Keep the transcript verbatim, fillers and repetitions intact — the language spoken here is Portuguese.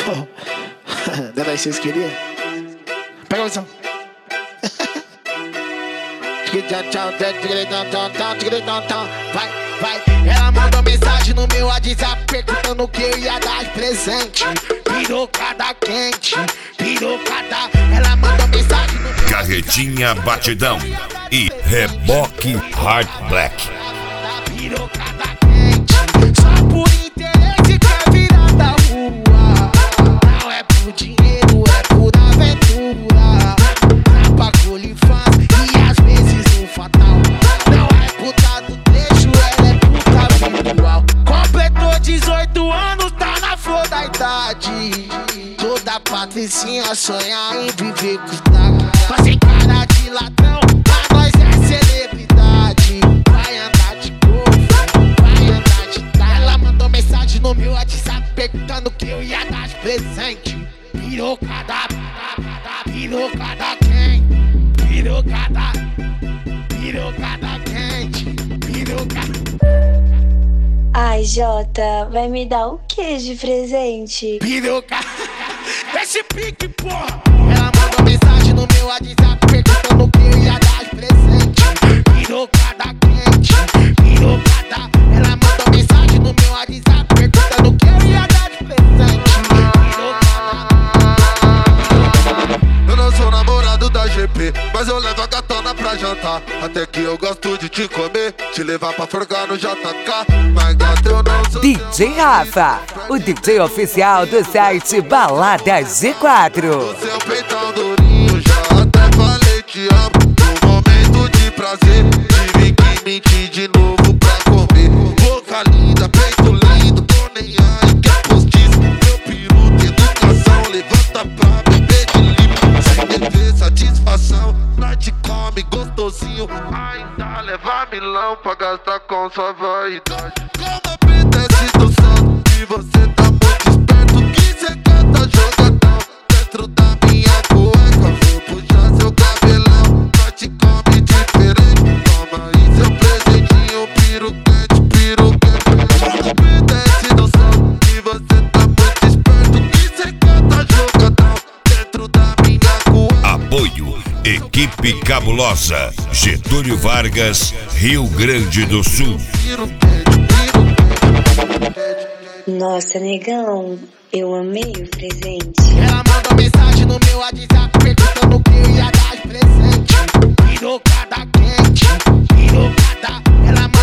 Daí vocês queriam? Pega a visão. Vai, vai. Ela mandou mensagem no meu WhatsApp perguntando que eu ia dar de presente. Pirocada quente, pirocada. Ela mandou mensagem no meu Carretinha Batidão e Reboque Hard Black. Pirocada quente, só por interesse quer virar da rua. Não é por dinheiro, é por aventura. Na bagulho faz e às vezes no fatal. Não é puta do trecho, ela é puta virtual. Completou dezoito anos, tá na flor da idade. Toda patricinha sonha em viver com os tacos. Fazer cara de ladrão, mas nós é celebridade. Vai andar de golfe, vai andar de tal. Ela mandou mensagem no meu WhatsApp perguntando que eu ia dar de presente. Pirocada, pirocada quente, pirocada, pirocada quente, pirocada. Ai, Jota, vai me dar o que de presente? Piroca, esse pique, porra. Ela mandou mensagem no meu WhatsApp perguntando que eu ia dar de presente. Pirocada quente, pirocada. Ela mandou mensagem no meu WhatsApp perguntando que eu ia dar de presente. Eu não sou namorado da G P, mas eu levo a gatona pra jantar. Até que eu gosto de te comer, te levar pra forgar no J K. Mas gata eu não sou D J Rafa, o D J oficial do site Balada G quatro. o seu peitão durinho, já até falei te amo. No momento de prazer, tive que mentir de novo pra comer. Boca linda, peito lindo, tô nem aí que é postiço. Meu peru de educação, levanta pra beber de lima. Sem dever satisfação, nós te come gostosinho. Ainda leva milão pra gastar com sua vaidade. Como apetece do sol, e você tá muito esperto, que cê canta jogadão. Dentro da minha cueca, vou puxar seu cabelão. Nós te come diferente, toma aí seu presentinho. Piro quente, piro quente. Como apetece do sol, e você tá muito esperto, que cê canta jogadão. Dentro da minha cueca. Apoio Equipe Cabulosa, Getúlio Vargas, Rio Grande do Sul. Piro quente, piro quente. Nossa, negão, eu amei o presente. Ela mandou mensagem no meu WhatsApp perguntando que eu ia dar de presente. Pirocada quente, pirocada. Ela